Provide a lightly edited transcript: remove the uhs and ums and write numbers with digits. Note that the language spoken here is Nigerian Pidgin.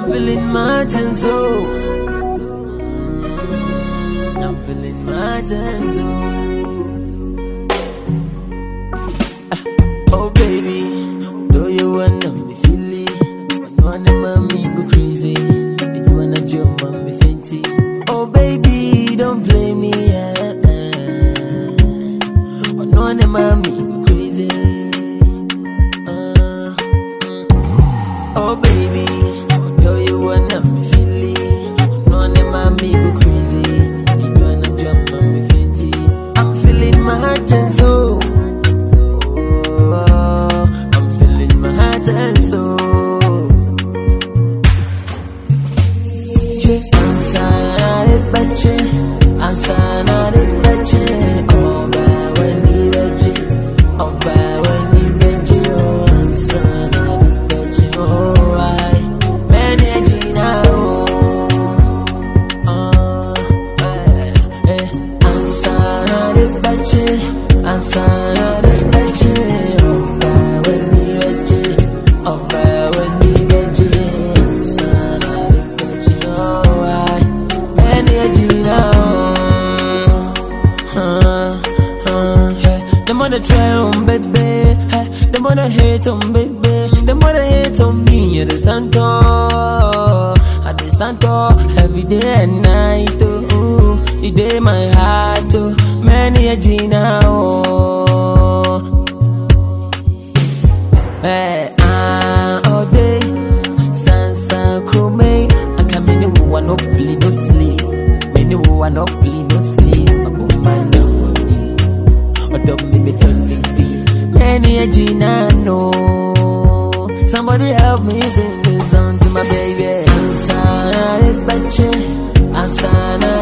feeling mad and so. I'm feeling mad and so. Oh baby, do you wanna me feel it? Wanna mommy go crazy? You wanna jump mommy fainty? Oh baby, don't blame me. Wanna mommy go crazy? Oh baby, do you wanna me feel it? Wanna mommy go crazy? You wanna jump mommy fainty? I'm feeling my heart and soul. Them wanna try on baby, them wanna hate on baby, them wanna hate on me. I just stand tall, I just stand tall every day and night. Oh, you day my heart. Oh, many a Gina. Oh, all day, Sansa Chrome. I come in the one no play no sleep, many one no play no sleep. I go man. Many a Gina, no. Somebody help me sing this song to my baby. Ansana,